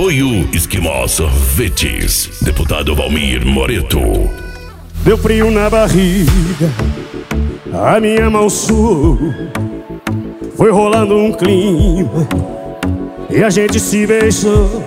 Apoio Esquimó Sorvetes. Deputado Valmir Moreto. Deu frio na barriga, a minha mão suou. Foi rolando um clima e a gente se beijou.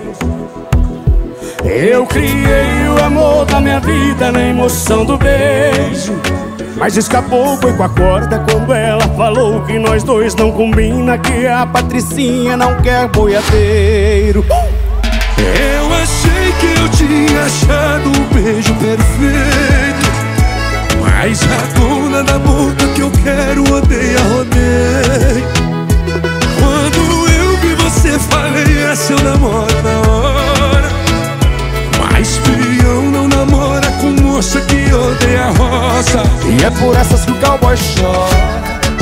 Eu criei o amor da minha vida na emoção do beijo, mas escapou, foi com a corda quando ela falou que nós dois não combina, que a Patricinha não quer boiadeiro. Eu achei que eu tinha achado o beijo perfeito, mas a dona da boca que eu quero odeia, rodeio. Quando eu vi você, falei, essa eu namoro na hora. Mas peão não namora com moça que odeia roça. E é por essas que o cowboy chora,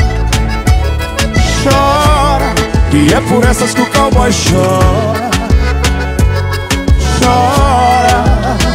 chora. E é por essas que o cowboy chora, chora.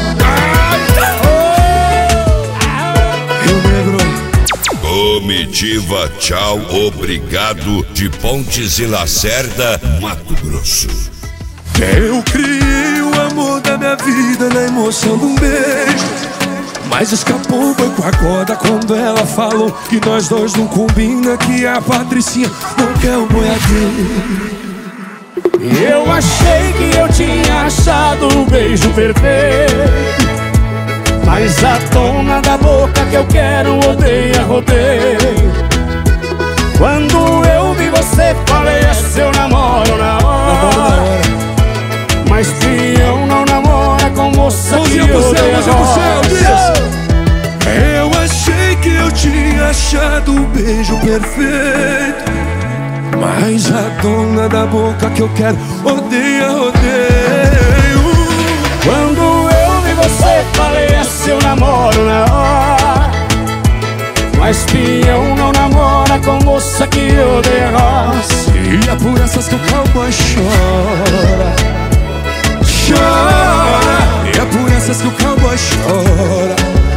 Rio Negro. Comitiva Tchau Obrigado de Pontes e Lacerda, Mato Grosso. Eu criei o amor da minha vida na emoção de um beijo, mas escapou, foi com a corda quando ela falou que nós dois não combina, que a Patricinha não quer o boiadeiro. Eu achei que eu tinha achado o beijo perfeito, mas a dona da boca que eu quero odeia, rodeio. Quando eu vi você, falei, é seu namoro na hora. Mas peão não namora com moça que odeia roça. Eu achei que eu tinha achado o beijo perfeito, mas a dona da boca que eu quero odeia, rodeio. Quando eu vi você, falei, é seu namoro na hora. Mas peão não namora com moça que odeia roça. E é por essas que o cowboy chora, chora. E é por essas que o cowboy chora,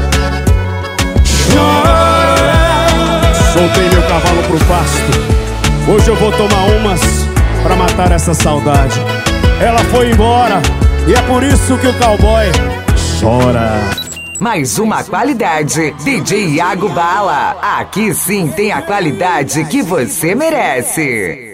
chora. Soltei meu cavalo pro pasto, hoje eu vou tomar umas pra matar essa saudade. Ela foi embora e é por isso que o cowboy chora. Mais uma qualidade, DJ Iago Bala. Aqui sim tem a qualidade que você merece.